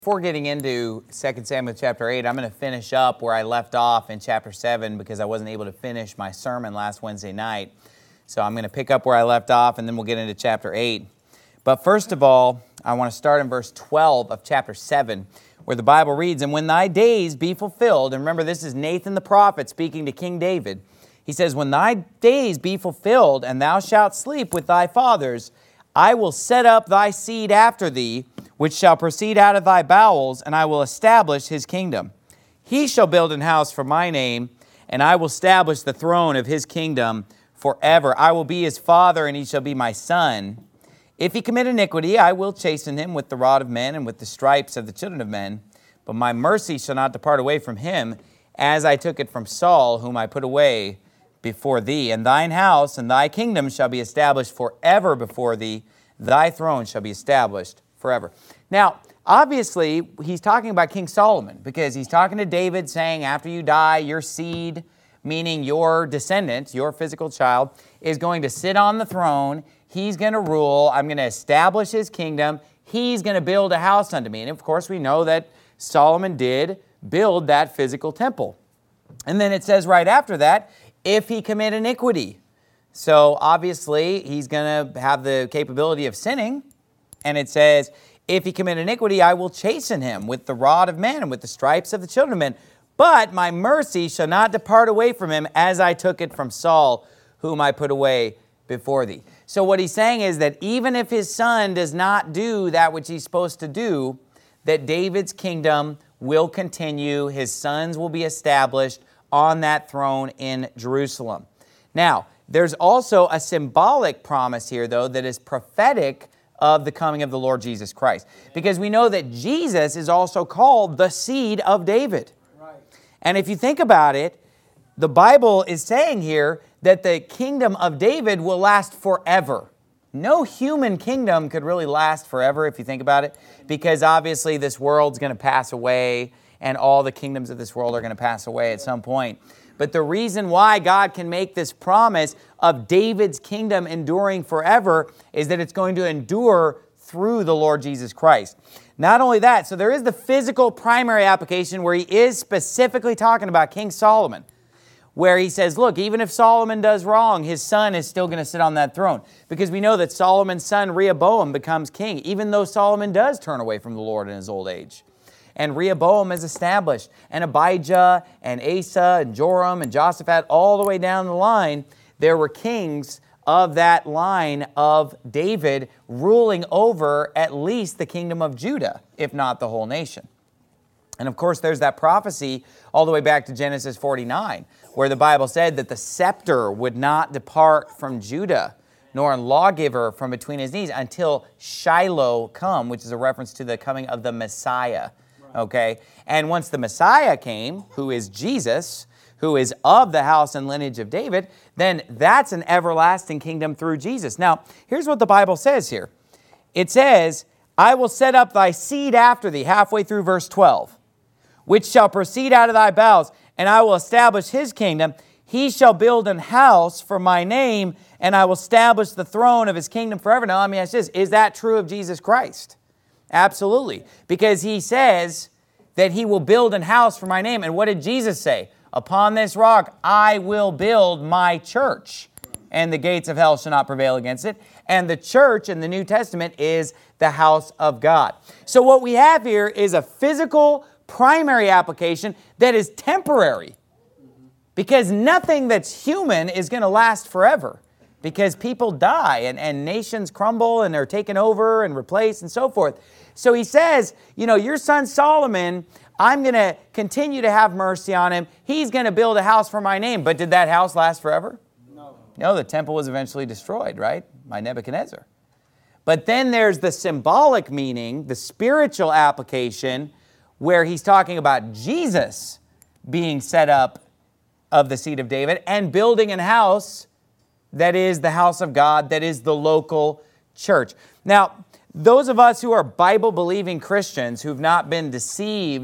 Before getting into 2 Samuel chapter 8, I'm going to finish up where I left off in chapter 7 because I wasn't able to finish my sermon last Wednesday night. So I'm going to pick up where I left off and then we'll get into chapter 8. But first of all, I want to start in verse 12 of chapter 7 where the Bible reads, "And when thy days be fulfilled," and remember this is Nathan the prophet speaking to King David. He says, "When thy days be fulfilled and thou shalt sleep with thy fathers, I will set up thy seed after thee, which shall proceed out of thy bowels, and I will establish his kingdom. He shall build an house for my name, and I will establish the throne of his kingdom forever. I will be his father, and he shall be my son. If he commit iniquity, I will chasten him with the rod of men and with the stripes of the children of men. But my mercy shall not depart away from him, as I took it from Saul, whom I put away before thee. And thine house and thy kingdom shall be established forever before thee. Thy throne shall be established forever." Now, obviously, he's talking about King Solomon because he's talking to David saying, after you die, your seed, meaning your descendant, your physical child, is going to sit on the throne. He's going to rule. I'm going to establish his kingdom. He's going to build a house unto me. And of course, we know that Solomon did build that physical temple. And then it says right after that, if he commit iniquity. So obviously, he's going to have the capability of sinning. And it says, if he commit iniquity, I will chasten him with the rod of men and with the stripes of the children of men. But my mercy shall not depart away from him, as I took it from Saul, whom I put away before thee. So what he's saying is that even if his son does not do that which he's supposed to do, that David's kingdom will continue. His sons will be established on that throne in Jerusalem. Now, there's also a symbolic promise here, though, that is prophetic of the coming of the Lord Jesus Christ. Because we know that Jesus is also called the seed of David. Right. And if you think about it, the Bible is saying here that the kingdom of David will last forever. No human kingdom could really last forever if you think about it, because obviously this world's going to pass away and all the kingdoms of this world are going to pass away at some point. But the reason why God can make this promise of David's kingdom enduring forever is that it's going to endure through the Lord Jesus Christ. Not only that, so there is the physical primary application where he is specifically talking about King Solomon, where he says, look, even if Solomon does wrong, his son is still going to sit on that throne. Because we know that Solomon's son Rehoboam becomes king, even though Solomon does turn away from the Lord in his old age. And Rehoboam is established, and Abijah, and Asa, and Joram, and Jehoshaphat, all the way down the line, there were kings of that line of David ruling over at least the kingdom of Judah, if not the whole nation. And of course, there's that prophecy all the way back to Genesis 49, where the Bible said that the scepter would not depart from Judah, nor a lawgiver from between his knees, until Shiloh come, which is a reference to the coming of the Messiah. Okay, and once the Messiah came, who is Jesus, who is of the house and lineage of David, then that's an everlasting kingdom through Jesus. Now, here's what the Bible says here. It says, I will set up thy seed after thee, halfway through verse 12, which shall proceed out of thy bowels, and I will establish his kingdom. He shall build an house for my name, and I will establish the throne of his kingdom forever. Now, let me ask this, is that true of Jesus Christ? Absolutely, because he says that he will build an house for my name. And what did Jesus say? Upon this rock I will build my church, and the gates of hell shall not prevail against it. And the church in the New Testament is the house of God. So what we have here is a physical primary application that is temporary, because nothing that's human is going to last forever. Because people die and nations crumble and they're taken over and replaced and so forth. So he says, you know, your son Solomon, I'm going to continue to have mercy on him. He's going to build a house for my name. But did that house last forever? No. No, the temple was eventually destroyed, right? By Nebuchadnezzar. But then there's the symbolic meaning, the spiritual application, where he's talking about Jesus being set up of the seed of David and building a house that is the house of God, that is the local church. Now, those of us who are Bible-believing Christians who've not been deceived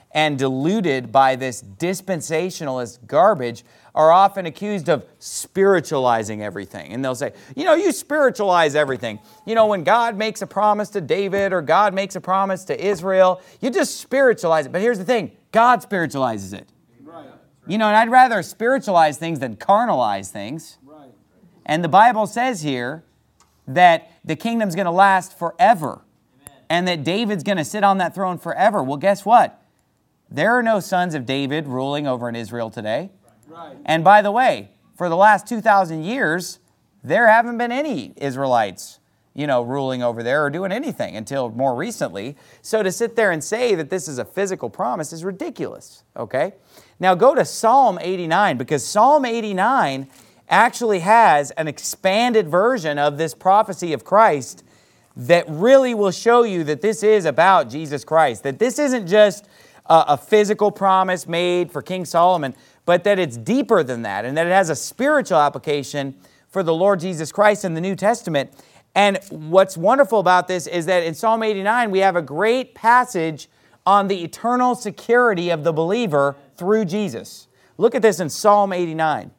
and deluded by this dispensationalist garbage are often accused of spiritualizing everything. And they'll say, you spiritualize everything. When God makes a promise to David or God makes a promise to Israel, you just spiritualize it. But here's the thing, God spiritualizes it. Right. And I'd rather spiritualize things than carnalize things. Right. And the Bible says here that the kingdom's going to last forever. Amen. And that David's going to sit on that throne forever. Well, guess what? There are no sons of David ruling over in Israel today. Right. And by the way, for the last 2,000 years, there haven't been any Israelites, ruling over there or doing anything until more recently. So to sit there and say that this is a physical promise is ridiculous, okay? Now go to Psalm 89, because Psalm 89 actually has an expanded version of this prophecy of Christ that really will show you that this is about Jesus Christ, that this isn't just a physical promise made for King Solomon, but that it's deeper than that, and that it has a spiritual application for the Lord Jesus Christ in the New Testament. And what's wonderful about this is that in Psalm 89, we have a great passage on the eternal security of the believer through Jesus. Look at this in Psalm 89.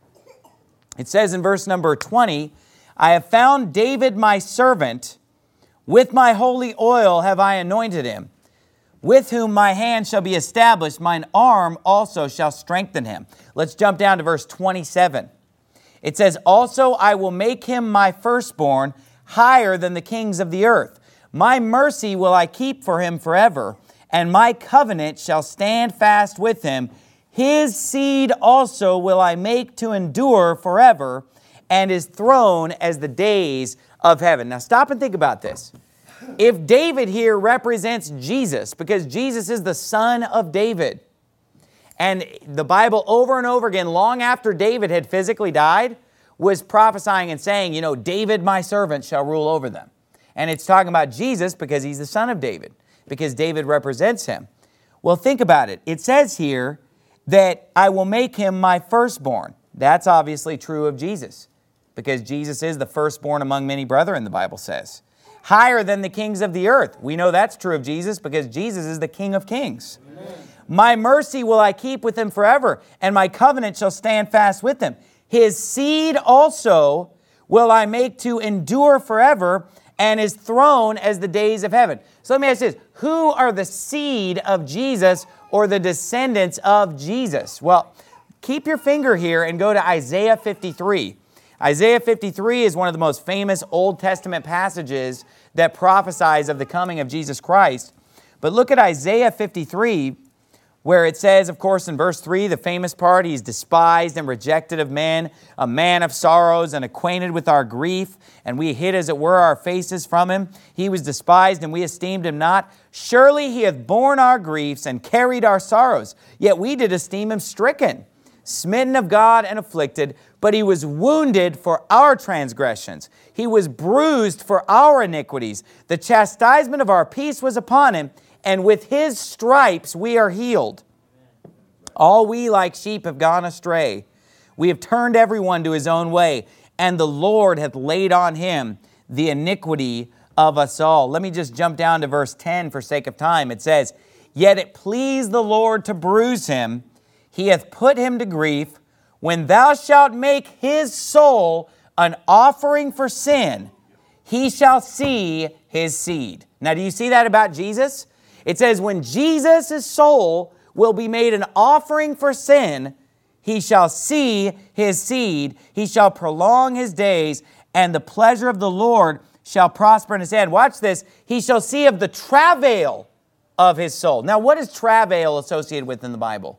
It says in verse number 20, I have found David my servant, with my holy oil have I anointed him. With whom my hand shall be established, mine arm also shall strengthen him. Let's jump down to verse 27. It says, also I will make him my firstborn, higher than the kings of the earth. My mercy will I keep for him forever, and my covenant shall stand fast with him. His seed also will I make to endure forever, and his throne as the days of heaven. Now stop and think about this. If David here represents Jesus, because Jesus is the son of David, and the Bible over and over again, long after David had physically died, was prophesying and saying, David my servant shall rule over them. And it's talking about Jesus because he's the son of David, because David represents him. Well, think about it. It says here that I will make him my firstborn. That's obviously true of Jesus, because Jesus is the firstborn among many brethren, the Bible says. Higher than the kings of the earth. We know that's true of Jesus because Jesus is the King of kings. Amen. My mercy will I keep with him forever, and my covenant shall stand fast with him. His seed also will I make to endure forever, and his throne as the days of heaven. So let me ask this. Who are the seed of Jesus or the descendants of Jesus? Well, keep your finger here and go to Isaiah 53. Isaiah 53 is one of the most famous Old Testament passages that prophesies of the coming of Jesus Christ. But look at Isaiah 53, where it says, of course, in verse 3, the famous part, he's despised and rejected of men, a man of sorrows and acquainted with our grief, and we hid, as it were, our faces from him. He was despised, and we esteemed him not. Surely he hath borne our griefs and carried our sorrows, yet we did esteem him stricken, smitten of God and afflicted, but he was wounded for our transgressions. He was bruised for our iniquities. The chastisement of our peace was upon him, and with his stripes we are healed. All we like sheep have gone astray. We have turned everyone to his own way, and the Lord hath laid on him the iniquity of us all. Let me just jump down to verse 10 for sake of time. It says, yet it pleased the Lord to bruise him. He hath put him to grief. When thou shalt make his soul an offering for sin, he shall see his seed. Now, do you see that about Jesus? It says, when Jesus' soul will be made an offering for sin, he shall see his seed, he shall prolong his days, and the pleasure of the Lord shall prosper in his hand. Watch this. He shall see of the travail of his soul. Now, what is travail associated with in the Bible?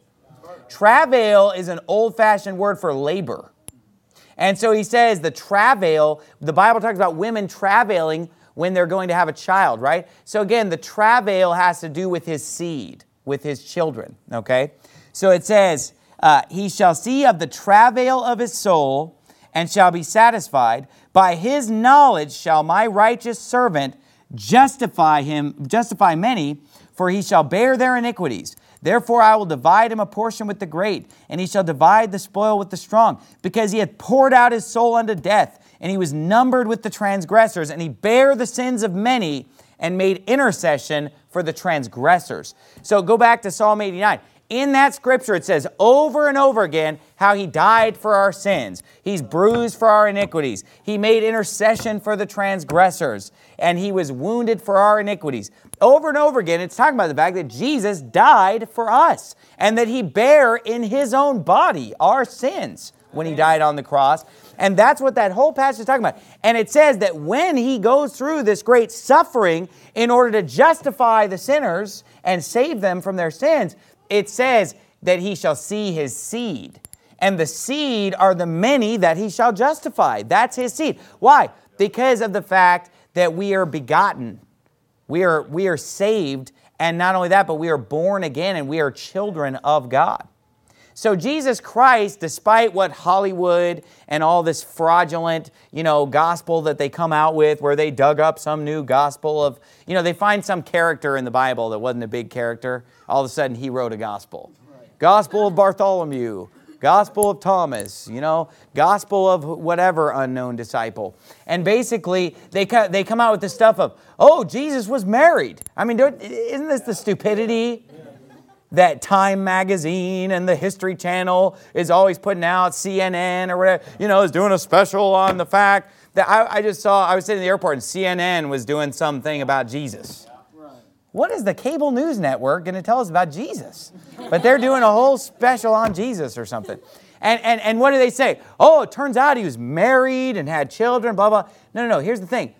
Travail is an old-fashioned word for labor. And so he says the travail, the Bible talks about women travailing when they're going to have a child, right? So again, the travail has to do with his seed, with his children, okay? So it says, he shall see of the travail of his soul and shall be satisfied. By his knowledge shall my righteous servant justify many, for he shall bear their iniquities. Therefore I will divide him a portion with the great, and he shall divide the spoil with the strong, because he hath poured out his soul unto death, and he was numbered with the transgressors, and he bare the sins of many, and made intercession for the transgressors. So go back to Psalm 89. In that scripture, it says over and over again how He died for our sins. He's bruised for our iniquities. He made intercession for the transgressors, and He was wounded for our iniquities. Over and over again, it's talking about the fact that Jesus died for us, and that He bare in His own body our sins when He died on the cross. And that's what that whole passage is talking about. And it says that when He goes through this great suffering in order to justify the sinners and save them from their sins, it says that He shall see His seed. And the seed are the many that He shall justify. That's His seed. Why? Because of the fact that we are begotten. We are saved. And not only that, but we are born again and we are children of God. So Jesus Christ, despite what Hollywood and all this fraudulent, gospel that they come out with, where they dug up some new gospel of, they find some character in the Bible that wasn't a big character. All of a sudden, he wrote a gospel. Gospel of Bartholomew, Gospel of Thomas, Gospel of whatever unknown disciple. And basically, they come out with this stuff of, oh, Jesus was married. I mean, isn't this the stupidity that Time Magazine and the History Channel is always putting out, CNN or whatever, is doing a special on the fact that I was sitting in the airport and CNN was doing something about Jesus. What is the cable news network going to tell us about Jesus? But they're doing a whole special on Jesus or something. And what do they say? Oh, it turns out He was married and had children, blah, blah. No. Here's the thing.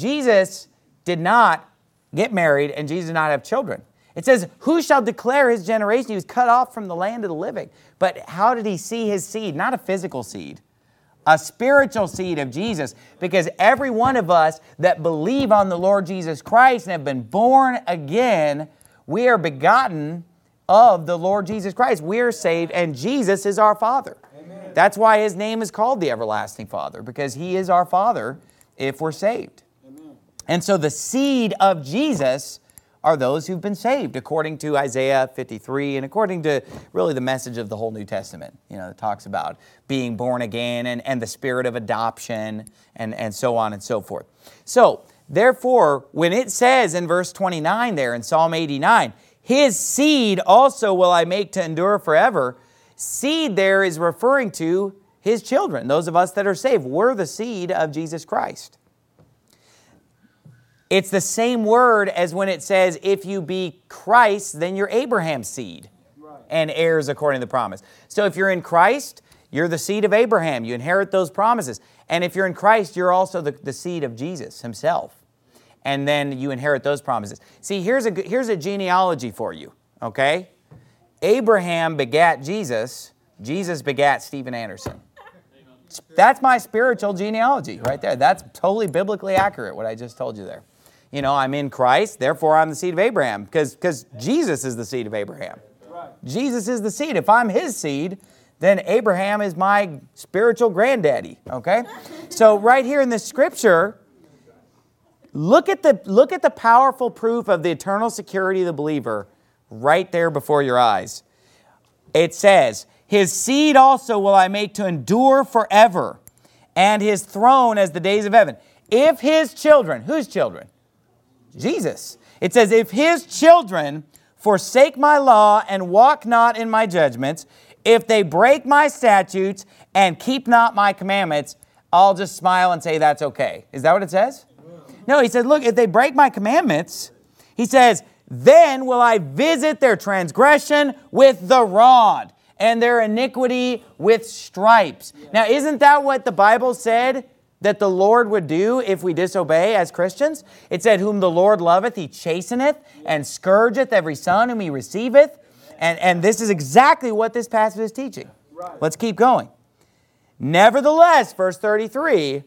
Jesus did not get married and Jesus did not have children. It says, who shall declare His generation? He was cut off from the land of the living. But how did He see His seed? Not a physical seed. A spiritual seed of Jesus. Because every one of us that believe on the Lord Jesus Christ and have been born again, we are begotten of the Lord Jesus Christ. We are saved and Jesus is our Father. Amen. That's why His name is called the Everlasting Father. Because He is our Father if we're saved. Amen. And so the seed of Jesus are those who've been saved, according to Isaiah 53 and according to really the message of the whole New Testament. It talks about being born again and the spirit of adoption and so on and so forth. So, therefore, when it says in verse 29 there in Psalm 89, His seed also will I make to endure forever, seed there is referring to His children, those of us that are saved. We're the seed of Jesus Christ. It's the same word as when it says, if you be Christ, then you're Abraham's seed and heirs according to the promise. So if you're in Christ, you're the seed of Abraham. You inherit those promises. And if you're in Christ, you're also the seed of Jesus Himself. And then you inherit those promises. See, here's a genealogy for you, okay? Abraham begat Jesus. Jesus begat Stephen Anderson. That's my spiritual genealogy right there. That's totally biblically accurate, what I just told you there. I'm in Christ, therefore I'm the seed of Abraham, because Jesus is the seed of Abraham. Right. Jesus is the seed. If I'm His seed, then Abraham is my spiritual granddaddy, okay? So right here in this scripture, look at the powerful proof of the eternal security of the believer right there before your eyes. It says, His seed also will I make to endure forever, and His throne as the days of heaven. If His children, whose children? Jesus. It says, if His children forsake my law and walk not in my judgments, if they break my statutes and keep not my commandments, I'll just smile and say that's okay. Is that what it says? No, He said, look, if they break my commandments, He says, then will I visit their transgression with the rod and their iniquity with stripes. Now, isn't that what the Bible said that the Lord would do if we disobey as Christians? It said, whom the Lord loveth, He chasteneth, and scourgeth every son whom He receiveth. And this is exactly what this passage is teaching. Let's keep going. Nevertheless, verse 33,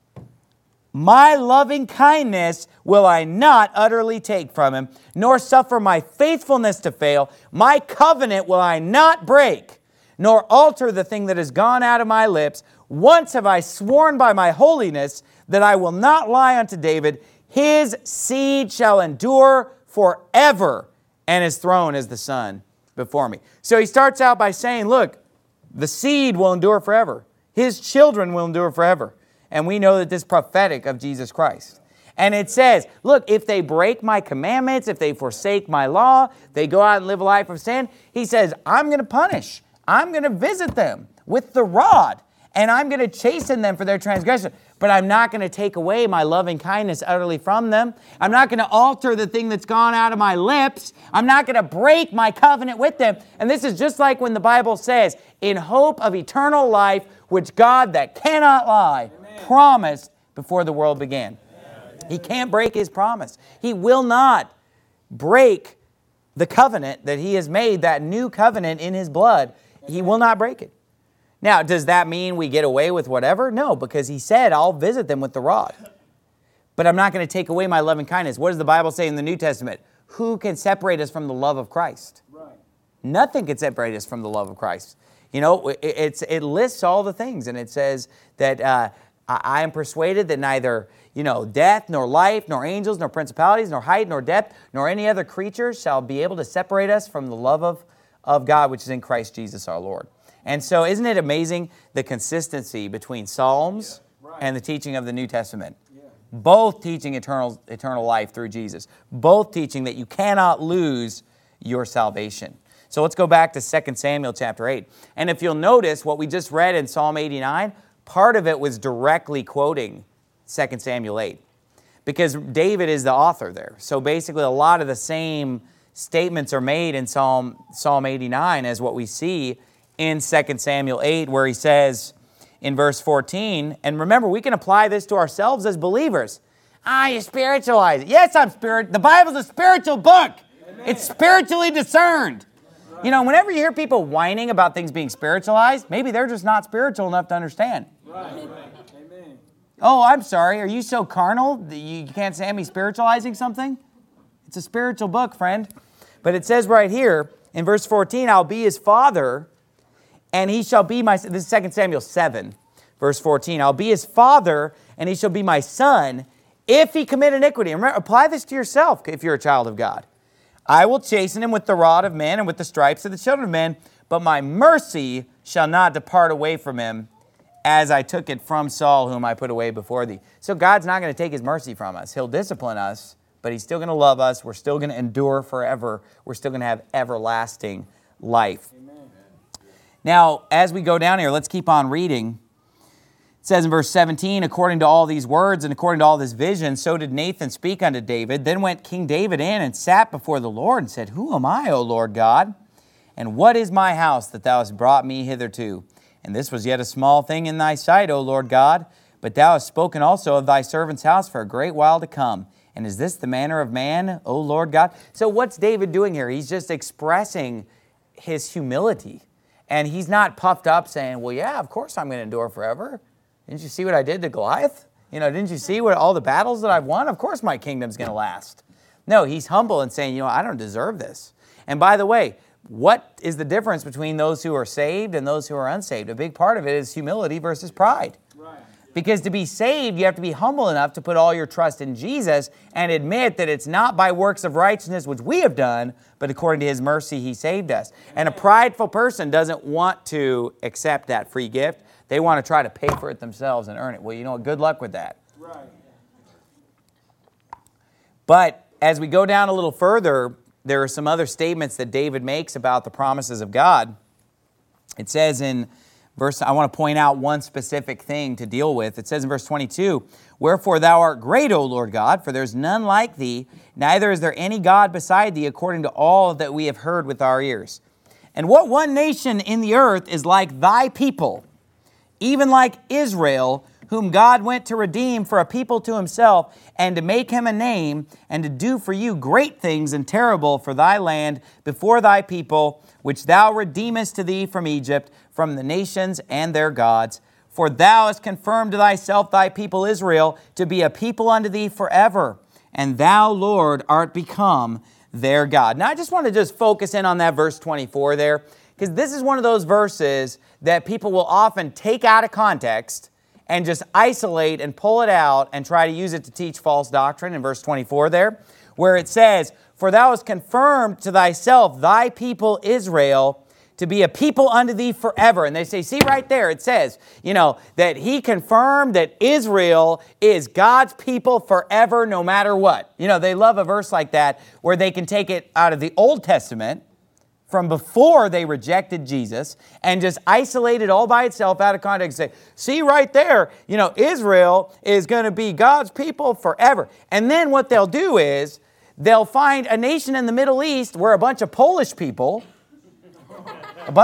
my loving kindness will I not utterly take from Him, nor suffer my faithfulness to fail. My covenant will I not break, nor alter the thing that has gone out of my lips. Once have I sworn by my holiness that I will not lie unto David. His seed shall endure forever, and His throne is the sun before me. So he starts out by saying, look, the seed will endure forever. His children will endure forever. And we know that this is prophetic of Jesus Christ. And it says, look, if they break my commandments, if they forsake my law, they go out and live a life of sin, he says, I'm going to punish. I'm going to visit them with the rod, and I'm going to chasten them for their transgression. But I'm not going to take away my loving kindness utterly from them. I'm not going to alter the thing that's gone out of my lips. I'm not going to break my covenant with them. And this is just like when the Bible says, in hope of eternal life, which God that cannot lie promised before the world began. He can't break His promise. He will not break the covenant that He has made, that new covenant in His blood. He will not break it. Now, does that mean we get away with whatever? No, because He said, I'll visit them with the rod. But I'm not going to take away my loving kindness. What does the Bible say in the New Testament? Who can separate us from the love of Christ? Right. Nothing can separate us from the love of Christ. You know, it lists all the things, and it says that I am persuaded that neither, death, nor life, nor angels, nor principalities, nor height, nor depth, nor any other creature shall be able to separate us from the love of God, which is in Christ Jesus our Lord. And so isn't it amazing the consistency between Psalms and the teaching of the New Testament? Yeah. Both teaching eternal life through Jesus. Both teaching that you cannot lose your salvation. So let's go back to 2 Samuel chapter 8. And if you'll notice what we just read in Psalm 89, part of it was directly quoting 2 Samuel 8. Because David is the author there. So basically a lot of the same statements are made in Psalm 89 as what we see in 2 Samuel 8, where he says in verse 14, and remember, we can apply this to ourselves as believers. You spiritualize it. Yes, I'm spirit. The Bible's a spiritual book. Amen. It's spiritually discerned. Right. Whenever you hear people whining about things being spiritualized, maybe they're just not spiritual enough to understand. Right. Amen. Oh, I'm sorry. Are you so carnal that you can't stand me spiritualizing something? It's a spiritual book, friend. But it says right here in verse 14, I'll be his father, and he shall be my son. This is 2 Samuel 7, verse 14. I'll be his father, and he shall be my son, if he commit iniquity. And remember, apply this to yourself if you're a child of God. I will chasten him with the rod of men and with the stripes of the children of men, but my mercy shall not depart away from him, as I took it from Saul, whom I put away before thee. So God's not going to take his mercy from us. He'll discipline us, but he's still going to love us. We're still going to endure forever. We're still going to have everlasting life. Amen. Now, as we go down here, let's keep on reading. It says in verse 17, according to all these words and according to all this vision, so did Nathan speak unto David. Then went King David in and sat before the Lord and said, Who am I, O Lord God? And what is my house that thou hast brought me hitherto? And this was yet a small thing in thy sight, O Lord God. But thou hast spoken also of thy servant's house for a great while to come. And is this the manner of man, O Lord God? So what's David doing here? He's just expressing his humility. And he's not puffed up saying, well, yeah, of course I'm going to endure forever. Didn't you see what I did to Goliath? Didn't you see what all the battles that I've won? Of course my kingdom's going to last. No, he's humble and saying, I don't deserve this. And by the way, what is the difference between those who are saved and those who are unsaved? A big part of it is humility versus pride. Right. Because to be saved, you have to be humble enough to put all your trust in Jesus and admit that it's not by works of righteousness which we have done, but according to his mercy, he saved us. And a prideful person doesn't want to accept that free gift. They want to try to pay for it themselves and earn it. Well, good luck with that. Right. But as we go down a little further, there are some other statements that David makes about the promises of God. It says in verse, I want to point out one specific thing to deal with. It says in verse 22, Wherefore thou art great, O Lord God, for there is none like thee, neither is there any God beside thee, according to all that we have heard with our ears. And what one nation in the earth is like thy people, even like Israel, whom God went to redeem for a people to himself, and to make him a name, and to do for you great things and terrible for thy land before thy people, which thou redeemest to thee from Egypt, from the nations and their gods. For thou hast confirmed to thyself thy people Israel, to be a people unto thee forever. And thou, Lord, art become their God. Now, I just want to focus in on that verse 24 there, because this is one of those verses that people will often take out of context and just isolate and pull it out and try to use it to teach false doctrine in verse 24 there, where it says, For thou hast confirmed to thyself thy people Israel, to be a people unto thee forever. And they say, see right there, it says, that he confirmed that Israel is God's people forever no matter what. They love a verse like that where they can take it out of the Old Testament from before they rejected Jesus and just isolate it all by itself out of context and say, see right there, Israel is going to be God's people forever. And then what they'll do is they'll find a nation in the Middle East where a bunch of Polish people, and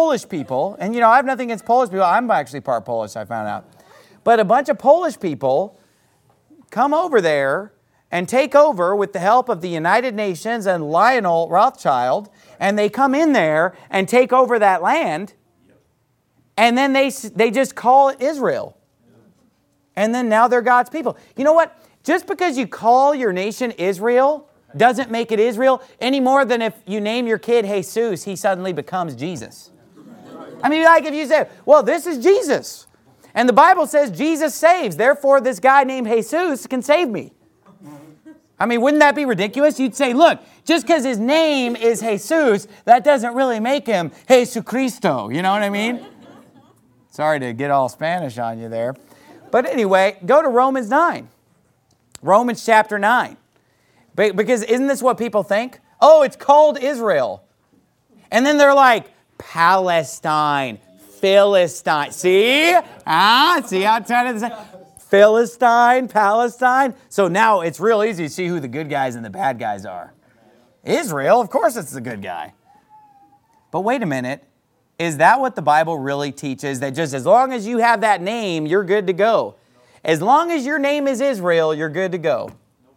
I have nothing against Polish people. I'm actually part Polish, I found out. But a bunch of Polish people come over there and take over with the help of the United Nations and Lionel Rothschild, and they come in there and take over that land, and then they just call it Israel. And then now they're God's people. You know what? Just because you call your nation Israel doesn't make it Israel any more than if you name your kid Jesus, he suddenly becomes Jesus. I mean, like if you say, well, this is Jesus. And the Bible says Jesus saves. Therefore, this guy named Jesus can save me. I mean, wouldn't that be ridiculous? You'd say, look, just because his name is Jesus, that doesn't really make him Jesucristo. You know what I mean? Sorry to get all Spanish on you there. But anyway, go to Romans 9. Romans chapter 9. Because isn't this what people think? Oh, it's called Israel. And then they're like, Palestine, Philistine. See? See outside of the Philistine, Palestine. So now it's real easy to see who the good guys and the bad guys are. Israel, of course it's the good guy. But wait a minute. Is that what the Bible really teaches? That just as long as you have that name, you're good to go? As long as your name is Israel, you're good to go.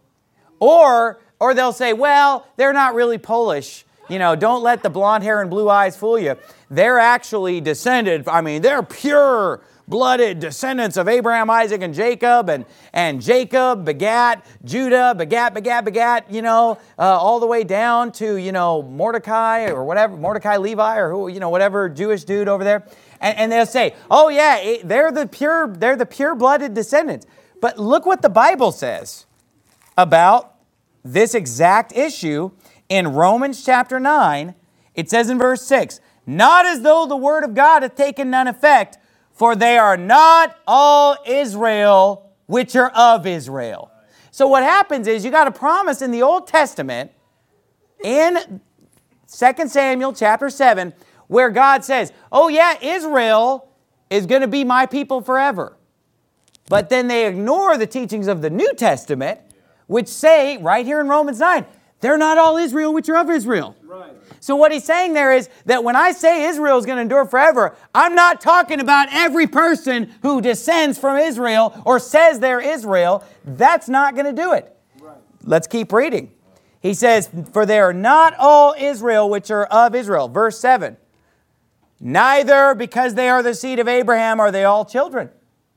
Or they'll say, well, they're not really Polish. Don't let the blonde hair and blue eyes fool you. They're actually descended. they're pure-blooded descendants of Abraham, Isaac, and Jacob. And Jacob begat Judah, begat, all the way down to, Mordecai or whatever, Mordecai Levi or who, whatever Jewish dude over there. And they'll say, oh yeah, they're the pure-blooded descendants. But look what the Bible says about this exact issue in Romans chapter 9. It says in verse 6, not as though the word of God hath taken none effect, for they are not all Israel which are of Israel. So what happens is you got a promise in the Old Testament in 2 Samuel chapter 7 where God says, oh yeah, Israel is going to be my people forever. But then they ignore the teachings of the New Testament, which say, right here in Romans 9, they're not all Israel which are of Israel. Right. So what he's saying there is that when I say Israel is going to endure forever, I'm not talking about every person who descends from Israel or says they're Israel. That's not going to do it. Right. Let's keep reading. He says, for they are not all Israel which are of Israel. Verse 7, neither because they are the seed of Abraham are they all children.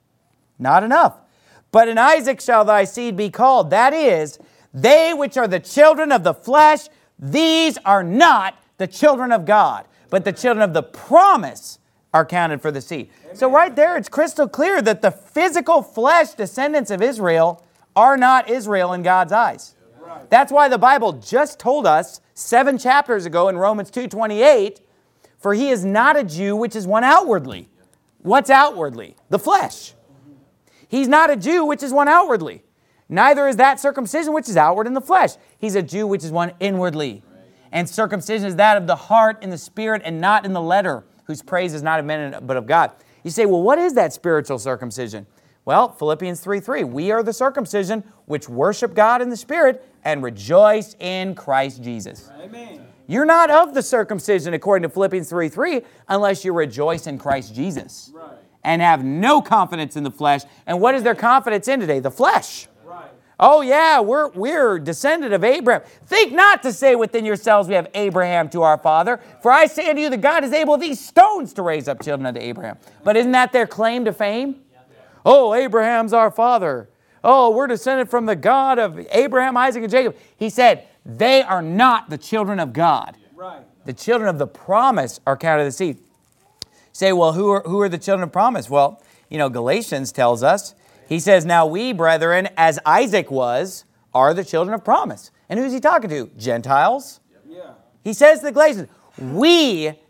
Not enough. But in Isaac shall thy seed be called. That is, they which are the children of the flesh, these are not the children of God, but the children of the promise are counted for the seed. Amen. So right there, it's crystal clear that the physical flesh descendants of Israel are not Israel in God's eyes. Right. That's why the Bible just told us 7 chapters ago in Romans 2:28, for he is not a Jew which is one outwardly. What's outwardly? The flesh. He's not a Jew which is one outwardly. Neither is that circumcision which is outward in the flesh. He's a Jew which is one inwardly. And circumcision is that of the heart in the spirit and not in the letter, whose praise is not of men but of God. You say, well, what is that spiritual circumcision? Well, Philippians 3:3, we are the circumcision which worship God in the spirit and rejoice in Christ Jesus. Amen. You're not of the circumcision according to Philippians 3:3 unless you rejoice in Christ Jesus. Right. And have no confidence in the flesh. And what is their confidence in today? The flesh. Right. Oh yeah, we're descendant of Abraham. Think not to say within yourselves we have Abraham to our father. For I say unto you that God is able these stones to raise up children unto Abraham. But isn't that their claim to fame? Yeah. Oh, Abraham's our father. Oh, we're descended from the God of Abraham, Isaac, and Jacob. He said, they are not the children of God. Right. The children of the promise are counted the seed. Say, well, who are the children of promise? Well, Galatians tells us, he says, now we, brethren, as Isaac was, are the children of promise. And who's he talking to? Gentiles. Yeah. He says to the Galatians, we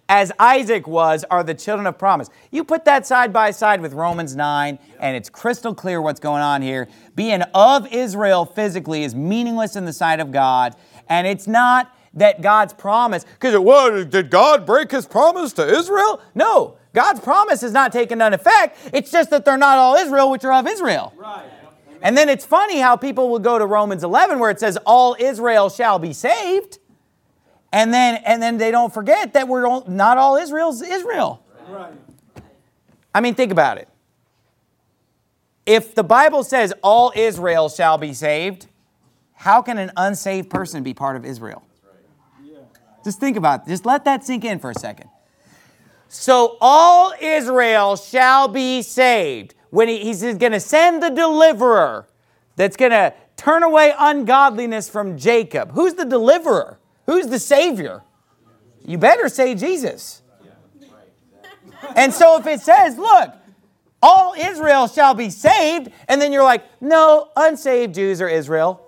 as Isaac was, are the children of promise. You put that side by side with Romans 9, and it's crystal clear what's going on here. Being of Israel physically is meaningless in the sight of God, and it's not that God's promise, because what, did God break his promise to Israel? No, God's promise is not taken into effect. It's just that they're not all Israel, which are of Israel. Right. And then it's funny how people will go to Romans 11 where it says all Israel shall be saved. And then they don't forget that not all Israel's Israel. Right. I mean, think about it. If the Bible says all Israel shall be saved, how can an unsaved person be part of Israel? Just think about it. Just let that sink in for a second. So all Israel shall be saved. When he's going to send the deliverer that's going to turn away ungodliness from Jacob. Who's the deliverer? Who's the Savior? You better say Jesus. And so if it says, look, all Israel shall be saved, and then you're like, no, unsaved Jews are Israel.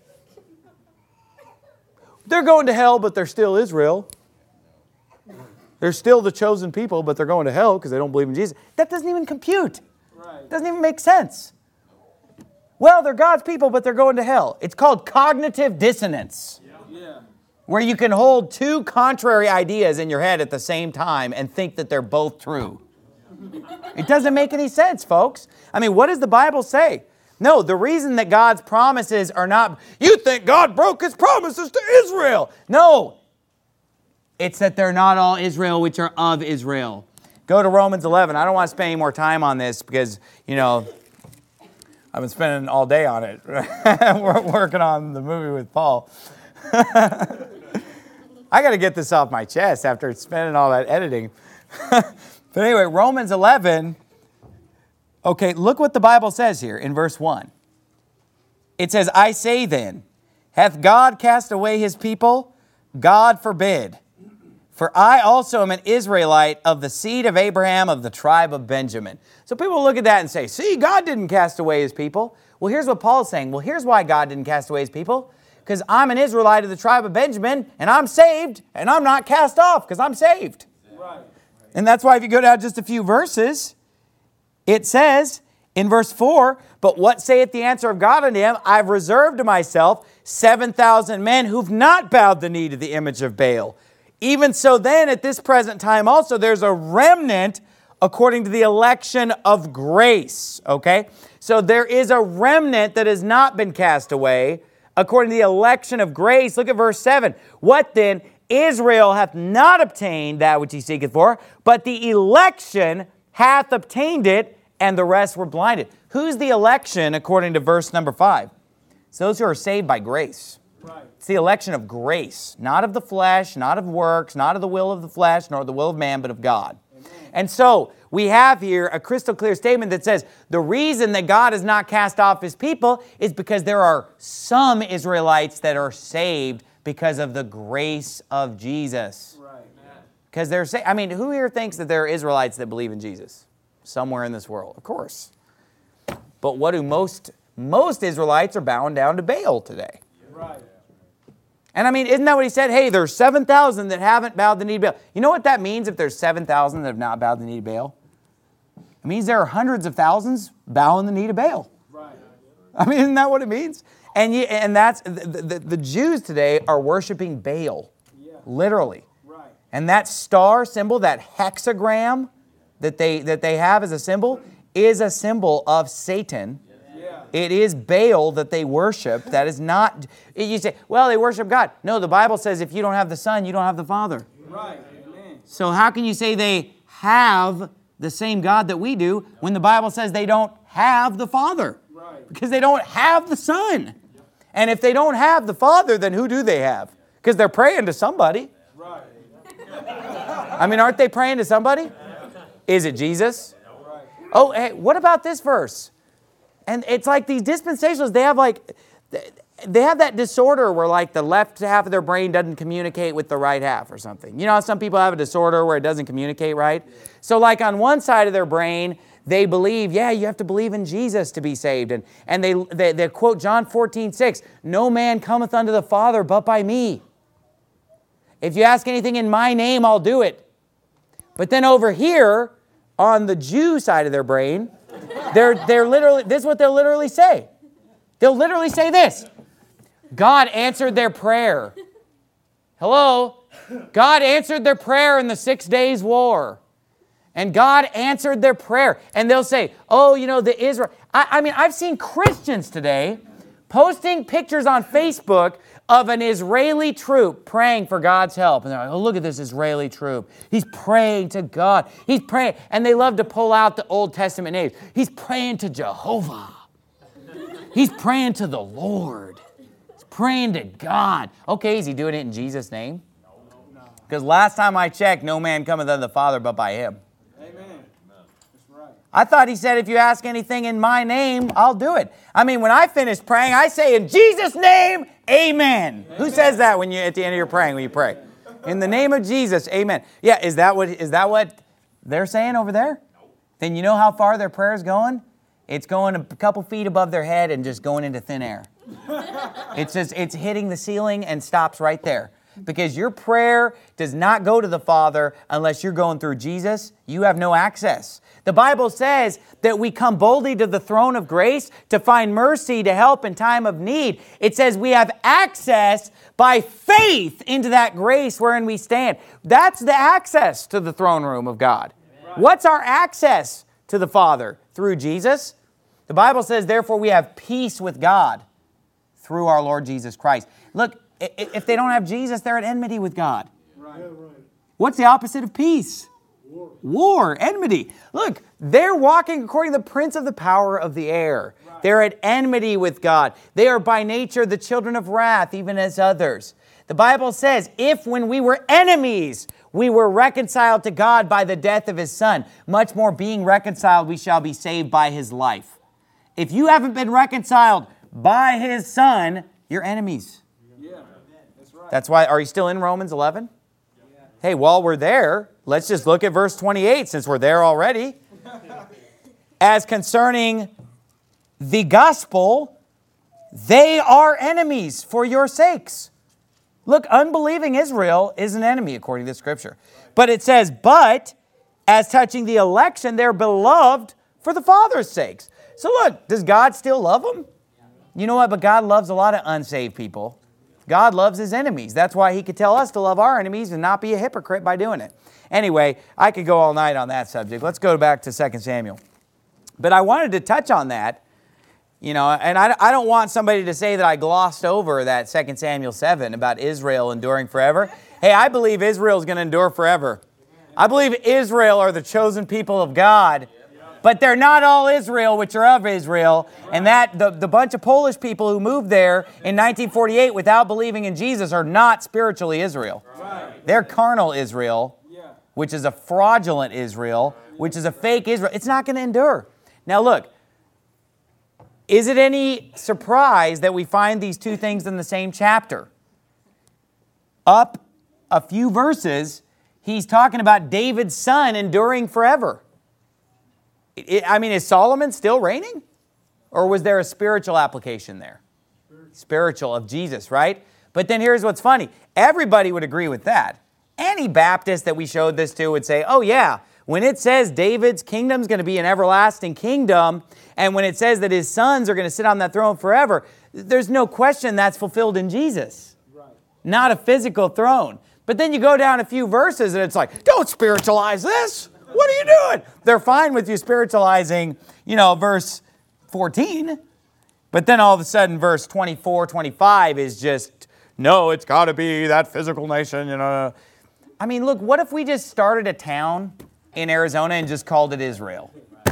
They're going to hell, but they're still Israel. They're still the chosen people, but they're going to hell because they don't believe in Jesus. That doesn't even compute. It doesn't even make sense. Well, they're God's people, but they're going to hell. It's called cognitive dissonance. Yeah. Where you can hold two contrary ideas in your head at the same time and think that they're both true. It doesn't make any sense, folks. I mean, what does the Bible say? No, the reason that God's promises are not, you think God broke his promises to Israel. No, it's that they're not all Israel, which are of Israel. Go to Romans 11. I don't want to spend any more time on this because, I've been spending all day on it. We're working on the movie with Paul. I got to get this off my chest after spending all that editing. But anyway, Romans 11. Okay, look what the Bible says here in verse 1. It says, I say then, hath God cast away his people? God forbid. For I also am an Israelite of the seed of Abraham of the tribe of Benjamin. So people look at that and say, see, God didn't cast away his people. Well, here's what Paul's saying. Well, here's why God didn't cast away his people. Because I'm an Israelite of the tribe of Benjamin, and I'm saved, and I'm not cast off because I'm saved. Right. And that's why if you go down just a few verses, it says in verse 4, but what saith the answer of God unto him? I've reserved to myself 7,000 men who've not bowed the knee to the image of Baal. Even so then, at this present time also, there's a remnant according to the election of grace. Okay? So there is a remnant that has not been cast away according to the election of grace. Look at verse 7. What then? Israel hath not obtained that which he seeketh for, but the election hath obtained it, and the rest were blinded. Who's the election according to verse number 5? It's those who are saved by grace. Right. It's the election of grace, not of the flesh, not of works, not of the will of the flesh, nor the will of man, but of God. Amen. And so we have here a crystal clear statement that says the reason that God has not cast off his people is because there are some Israelites that are saved because of the grace of Jesus. Right. Because they're saved. I mean, who here thinks that there are Israelites that believe in Jesus? Somewhere in this world, of course. But what do most Israelites are bowing down to Baal today? Right. And I mean, isn't that what he said? Hey, there's 7,000 that haven't bowed the knee to Baal. You know what that means if there's 7,000 that have not bowed the knee to Baal? It means there are hundreds of thousands bowing the knee to Baal. Right. I mean, isn't that what it means? And that's the Jews today are worshiping Baal, literally. Right. And that star symbol, that hexagram that they have as a symbol, is a symbol of Satan. It is Baal that they worship. That is not, you say, well, they worship God. No, the Bible says if you don't have the Son, you don't have the Father. Right. Amen. So how can you say they have the same God that we do when the Bible says they don't have the Father? Right. Because they don't have the Son. And if they don't have the Father, then who do they have? Because they're praying to somebody. Right. I mean, aren't they praying to somebody? Is it Jesus? Oh, hey, what about this verse? And it's like these dispensationalists, they have that disorder where like the left half of their brain doesn't communicate with the right half or something. You know how some people have a disorder where it doesn't communicate right? So like on one side of their brain, they believe, yeah, you have to believe in Jesus to be saved. And they quote John 14:6, no man cometh unto the Father but by me. If you ask anything in my name, I'll do it. But then over here, on the Jew side of their brain, they're literally, this is what they'll literally say. They'll literally say this. God answered their prayer. Hello? God answered their prayer in the 6 days war. And God answered their prayer. And they'll say, oh, you know, the Israel. I mean, I've seen Christians today posting pictures on Facebook of an Israeli troop praying for God's help. And they're like, oh, look at this Israeli troop. He's praying to God. He's praying. And they love to pull out the Old Testament names. He's praying to Jehovah. He's praying to the Lord. He's praying to God. Okay, is he doing it in Jesus' name? Because last time I checked, no man cometh unto the Father but by him. Amen. That's right. I thought he said, if you ask anything in my name, I'll do it. I mean, when I finish praying, I say, in Jesus' name, amen. Who says that when you at the end of your praying, when you pray? In the name of Jesus, amen. Yeah, is that what they're saying over there? Then you know how far their prayer is going? It's going a couple feet above their head and just going into thin air. It's hitting the ceiling and stops right there. Because your prayer does not go to the Father unless you're going through Jesus. You have no access. The Bible says that we come boldly to the throne of grace to find mercy to help in time of need. It says we have access by faith into that grace wherein we stand. That's the access to the throne room of God. What's our access to the Father? Through Jesus. The Bible says, therefore, we have peace with God through our Lord Jesus Christ. Look, if they don't have Jesus, they're at enmity with God. Right. What's the opposite of peace? War, enmity. Look, they're walking according to the prince of the power of the air. Right. They're at enmity with God. They are by nature the children of wrath, even as others. The Bible says, if when we were enemies, we were reconciled to God by the death of His Son, much more being reconciled, we shall be saved by His life. If you haven't been reconciled by His Son, you're enemies. That's why, are you still in Romans 11? Yeah. Hey, while we're there, let's just look at verse 28 since we're there already. As concerning the gospel, they are enemies for your sakes. Look, unbelieving Israel is an enemy according to Scripture. But it says, but as touching the election, they're beloved for the Father's sakes. So look, does God still love them? You know what? But God loves a lot of unsaved people. God loves His enemies. That's why He could tell us to love our enemies and not be a hypocrite by doing it. Anyway, I could go all night on that subject. Let's go back to 2 Samuel. But I wanted to touch on that, you know, and I don't want somebody to say that I glossed over that 2 Samuel 7 about Israel enduring forever. Hey, I believe Israel is going to endure forever. I believe Israel are the chosen people of God. But they're not all Israel, which are of Israel. And that the bunch of Polish people who moved there in 1948 without believing in Jesus are not spiritually Israel. They're carnal Israel, which is a fraudulent Israel, which is a fake Israel. It's not going to endure. Now look, is it any surprise that we find these two things in the same chapter? Up a few verses, he's talking about David's son enduring forever. Is Solomon still reigning? Or was there a spiritual application there? Spiritual of Jesus, right? But then here's what's funny. Everybody would agree with that. Any Baptist that we showed this to would say, oh yeah, when it says David's kingdom is going to be an everlasting kingdom, and when it says that his sons are going to sit on that throne forever, there's no question that's fulfilled in Jesus. Right. Not a physical throne. But then you go down a few verses and it's like, don't spiritualize this. What are you doing? They're fine with you spiritualizing, verse 14. But then all of a sudden, verse 24, 25 is just, no, it's got to be that physical nation, Look, what if we just started a town in Arizona and just called it Israel?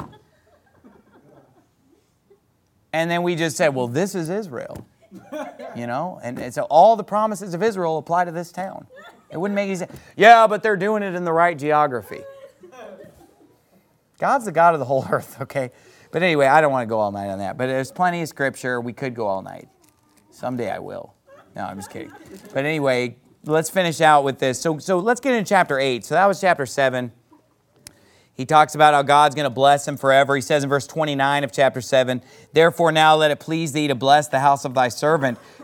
And then we just said, well, this is Israel. And so all the promises of Israel apply to this town. It wouldn't make any sense. Yeah, but they're doing it in the right geography. God's the God of the whole earth, okay? But anyway, I don't want to go all night on that. But there's plenty of Scripture. We could go all night. Someday I will. No, I'm just kidding. But anyway, let's finish out with this. So let's get into chapter 8. So that was chapter 7. He talks about how God's going to bless him forever. He says in verse 29 of chapter 7, therefore now let it please thee to bless the house of thy servant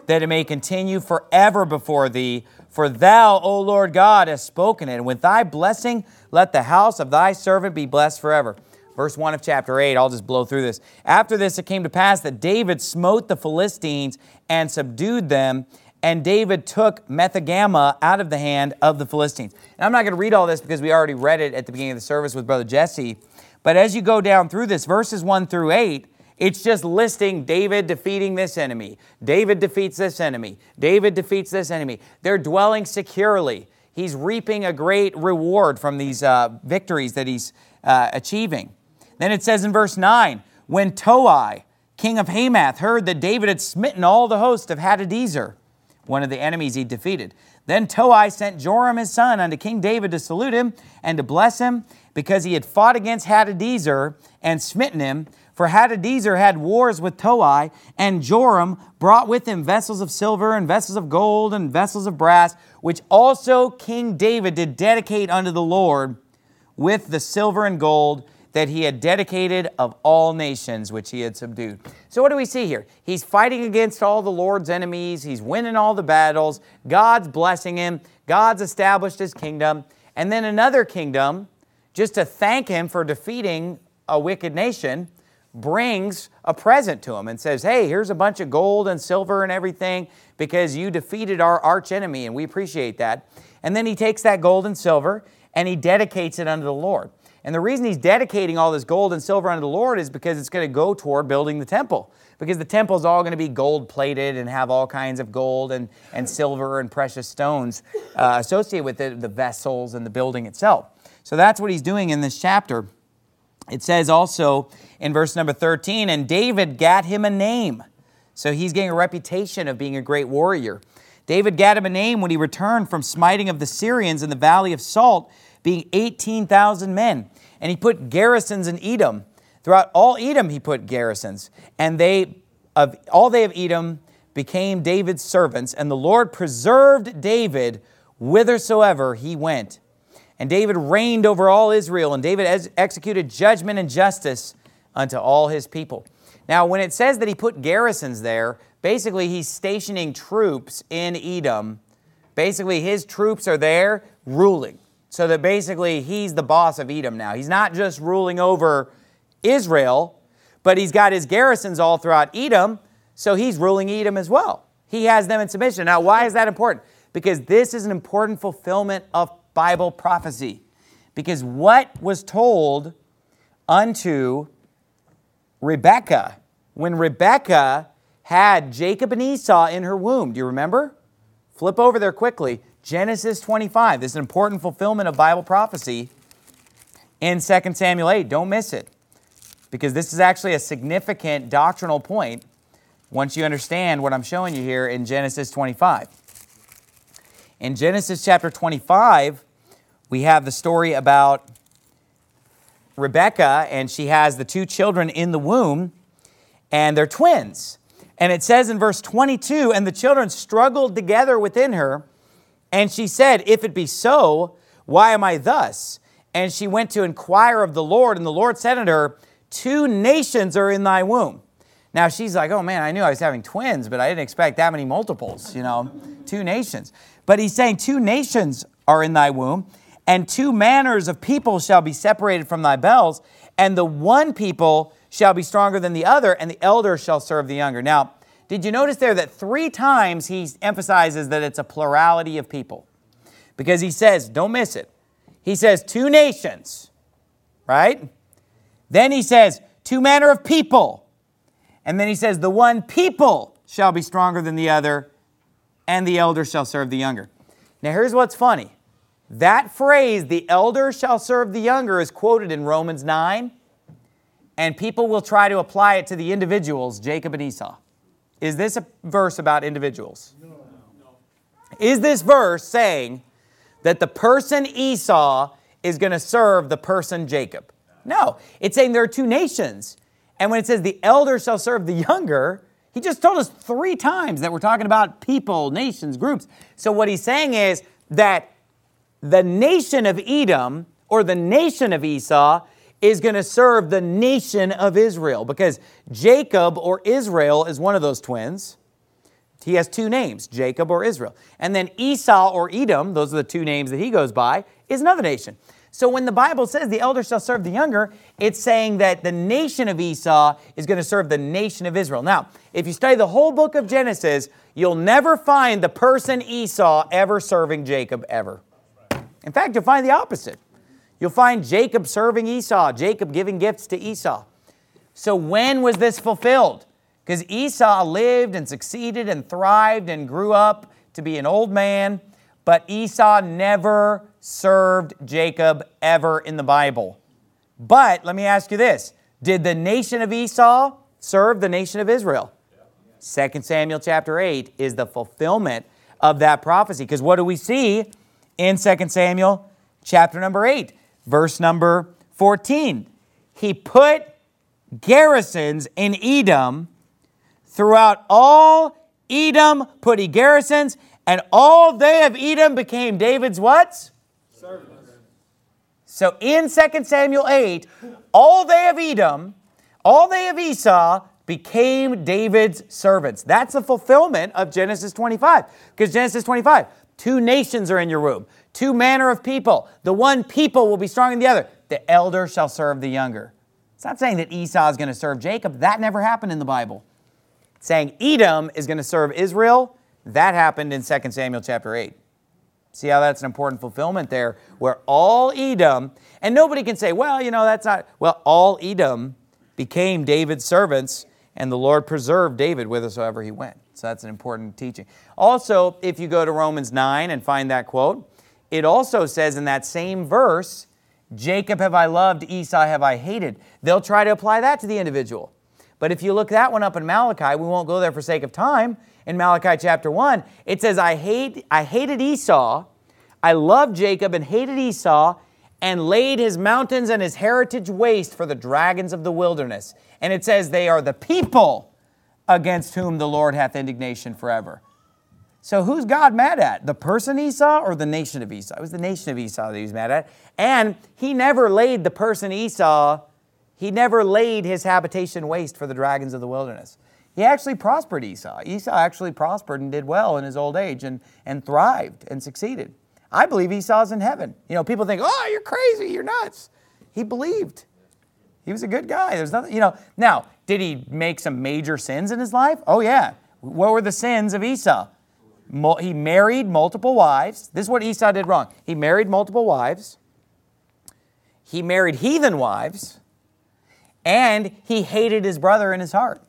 that it may continue forever before thee. For thou, O Lord God, hast spoken it, and with thy blessing let the house of thy servant be blessed forever. Verse 1 of chapter 8, I'll just blow through this. After this it came to pass that David smote the Philistines and subdued them, and David took Methegama out of the hand of the Philistines. And I'm not going to read all this because we already read it at the beginning of the service with Brother Jesse. But as you go down through this, verses 1 through 8, it's just listing David defeating this enemy. David defeats this enemy. David defeats this enemy. They're dwelling securely. He's reaping a great reward from these victories that he's achieving. Then it says in verse 9, when Toi, king of Hamath, heard that David had smitten all the host of Hadadezer, one of the enemies he defeated. Then Toi sent Joram his son unto King David to salute him and to bless him, because he had fought against Hadadezer and smitten him. For Hadadezer had wars with Toi, and Joram brought with him vessels of silver and vessels of gold and vessels of brass, which also King David did dedicate unto the Lord with the silver and gold that he had dedicated of all nations which he had subdued. So what do we see here? He's fighting against all the Lord's enemies. He's winning all the battles. God's blessing him. God's established his kingdom. And then another kingdom, just to thank him for defeating a wicked nation, brings a present to him and says, hey, here's a bunch of gold and silver and everything because you defeated our arch enemy, and we appreciate that. And then he takes that gold and silver and he dedicates it unto the Lord. And the reason he's dedicating all this gold and silver unto the Lord is because it's going to go toward building the temple. Because the temple is all going to be gold-plated and have all kinds of gold and silver and precious stones associated with the vessels and the building itself. So that's what he's doing in this chapter. It says also in verse number 13, and David gat him a name. So he's getting a reputation of being a great warrior. David gat him a name when he returned from smiting of the Syrians in the valley of Salt, being 18,000 men. And he put garrisons in Edom. Throughout all Edom he put garrisons. And all they of Edom became David's servants. And the Lord preserved David whithersoever he went. And David reigned over all Israel. And David executed judgment and justice unto all his people. Now, when it says that he put garrisons there, basically he's stationing troops in Edom. Basically, his troops are there ruling. So that basically he's the boss of Edom now. He's not just ruling over Israel, but he's got his garrisons all throughout Edom, so he's ruling Edom as well. He has them in submission. Now, why is that important? Because this is an important fulfillment of Bible prophecy. Because what was told unto Rebekah, when Rebekah had Jacob and Esau in her womb, do you remember? Flip over there quickly. Genesis 25. This is an important fulfillment of Bible prophecy in 2 Samuel 8. Don't miss it, because this is actually a significant doctrinal point once you understand what I'm showing you here in Genesis 25. In Genesis chapter 25, we have the story about Rebekah, and she has the two children in the womb, and they're twins. And it says in verse 22, and the children struggled together within her, and she said, if it be so, why am I thus? And she went to inquire of the Lord, and the Lord said unto her, 2 nations are in thy womb. Now she's like, oh man, I knew I was having twins, but I didn't expect that many multiples, 2 nations. But he's saying 2 nations are in thy womb, and 2 manners of people shall be separated from thy bells, and the one people shall be stronger than the other, and the elder shall serve the younger. Now, did you notice there that 3 times he emphasizes that it's a plurality of people? Because he says, don't miss it, he says 2 nations, right? Then he says 2 manner of people. And then he says the one people shall be stronger than the other, and the elder shall serve the younger. Now here's what's funny. That phrase, the elder shall serve the younger, is quoted in Romans 9, and people will try to apply it to the individuals, Jacob and Esau. Is this a verse about individuals? No. Is this verse saying that the person Esau is going to serve the person Jacob? No. It's saying there are 2 nations. And when it says the elder shall serve the younger, he just told us 3 times that we're talking about people, nations, groups. So what he's saying is that the nation of Edom, or the nation of Esau, is going to serve the nation of Israel, because Jacob, or Israel, is one of those twins. He has two names, Jacob or Israel. And then Esau or Edom, those are the two names that he goes by, is another nation. So when the Bible says the elder shall serve the younger, it's saying that the nation of Esau is going to serve the nation of Israel. Now, if you study the whole book of Genesis, you'll never find the person Esau ever serving Jacob ever. In fact, you'll find the opposite. You'll find Jacob serving Esau, Jacob giving gifts to Esau. So when was this fulfilled? Because Esau lived and succeeded and thrived and grew up to be an old man, but Esau never served Jacob ever in the Bible. But let me ask you this. Did the nation of Esau serve the nation of Israel? 2 Samuel chapter 8 is the fulfillment of that prophecy. Because what do we see in 2 Samuel chapter number 8? Verse number 14. He put garrisons in Edom. Throughout all Edom put he garrisons, and all they of Edom became David's what? Servants. So in 2 Samuel 8, all they of Edom, all they of Esau became David's servants. That's the fulfillment of Genesis 25. Because Genesis 25, two nations are in your womb, two manner of people. The one people will be stronger than the other. The elder shall serve the younger. It's not saying that Esau is going to serve Jacob. That never happened in the Bible. It's saying Edom is going to serve Israel. That happened in 2 Samuel chapter 8. See how that's an important fulfillment there, where all Edom, and nobody can say, well, that's not, well, all Edom became David's servants, and the Lord preserved David whithersoever he went. So that's an important teaching. Also, if you go to Romans 9 and find that quote, it also says in that same verse, Jacob have I loved, Esau have I hated. They'll try to apply that to the individual. But if you look that one up in Malachi, we won't go there for sake of time. In Malachi chapter 1, it says, I hated Esau, I loved Jacob and hated Esau, and laid his mountains and his heritage waste for the dragons of the wilderness. And it says, they are the people against whom the Lord hath indignation forever. So who's God mad at? The person Esau or the nation of Esau? It was the nation of Esau that he was mad at. And he never laid the person Esau, he never laid his habitation waste for the dragons of the wilderness. He actually prospered Esau. Esau actually prospered and did well in his old age and thrived and succeeded. I believe Esau's in heaven. People think, oh, you're crazy, you're nuts. He believed. He was a good guy. There's nothing, Now, did he make some major sins in his life? Oh, yeah. What were the sins of Esau? He married multiple wives. This is what Esau did wrong. He married multiple wives. He married heathen wives. And he hated his brother in his heart.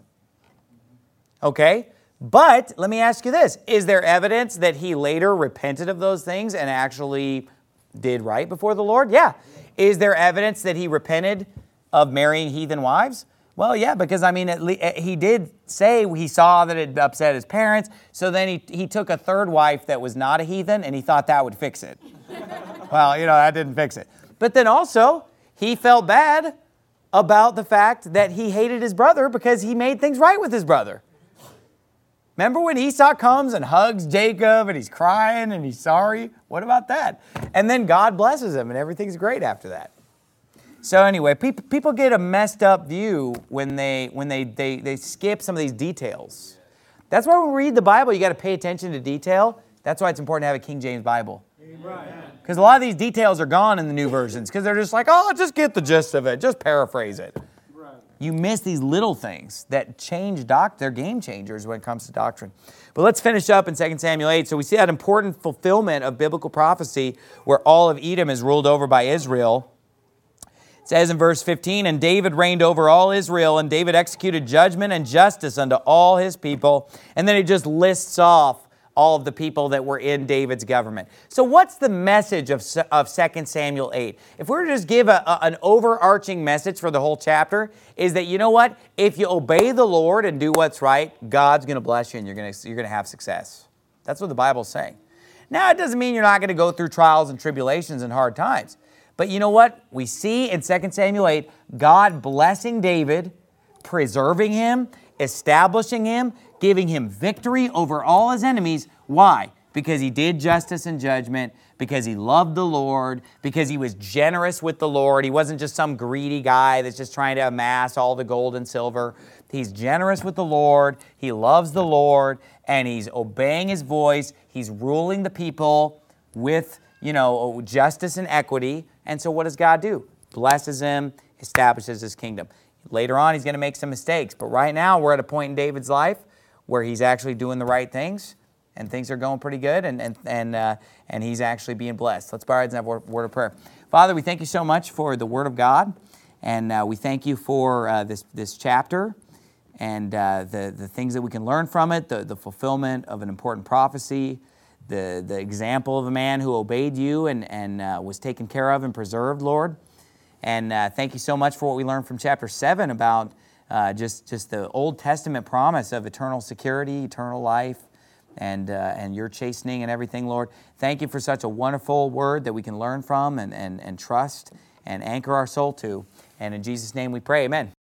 Okay? But let me ask you this. Is there evidence that he later repented of those things and actually did right before the Lord? Yeah. Is there evidence that he repented of marrying heathen wives? Well, yeah, because he did say he saw that it upset his parents. So then he took a third wife that was not a heathen and he thought that would fix it. Well, that didn't fix it. But then also he felt bad about the fact that he hated his brother because he made things right with his brother. Remember when Esau comes and hugs Jacob and he's crying and he's sorry? What about that? And then God blesses him and everything's great after that. So anyway, people get a messed up view when they skip some of these details. That's why when we read the Bible, you got to pay attention to detail. That's why it's important to have a King James Bible. Because a lot of these details are gone in the new versions because they're just like, oh, just get the gist of it. Just paraphrase it. Right. You miss these little things that change they're game changers when it comes to doctrine. But let's finish up in 2 Samuel 8. So we see that important fulfillment of biblical prophecy where all of Edom is ruled over by Israel. It says in verse 15, and David reigned over all Israel, and David executed judgment and justice unto all his people. And then he just lists off all of the people that were in David's government. So what's the message of 2 Samuel 8? If we were to just give an overarching message for the whole chapter, is that, what? If you obey the Lord and do what's right, God's going to bless you and you're going to have success. That's what the Bible's saying. Now, it doesn't mean you're not going to go through trials and tribulations and hard times. But you know what? We see in 2 Samuel 8, God blessing David, preserving him, establishing him, giving him victory over all his enemies. Why? Because he did justice and judgment, because he loved the Lord, because he was generous with the Lord. He wasn't just some greedy guy that's just trying to amass all the gold and silver. He's generous with the Lord. He loves the Lord, and he's obeying his voice. He's ruling the people with, justice and equity. And so what does God do? Blesses him, establishes his kingdom. Later on, he's going to make some mistakes. But right now, we're at a point in David's life where he's actually doing the right things, and things are going pretty good, and he's actually being blessed. Let's bow our heads and have a word of prayer. Father, we thank you so much for the Word of God, and we thank you for this chapter and the things that we can learn from it, the fulfillment of an important prophecy, the example of a man who obeyed you and was taken care of and preserved, Lord. And thank you so much for what we learned from chapter 7 about just the Old Testament promise of eternal security, eternal life, and your chastening and everything, Lord. Thank you for such a wonderful word that we can learn from and trust and anchor our soul to. And in Jesus' name we pray, amen.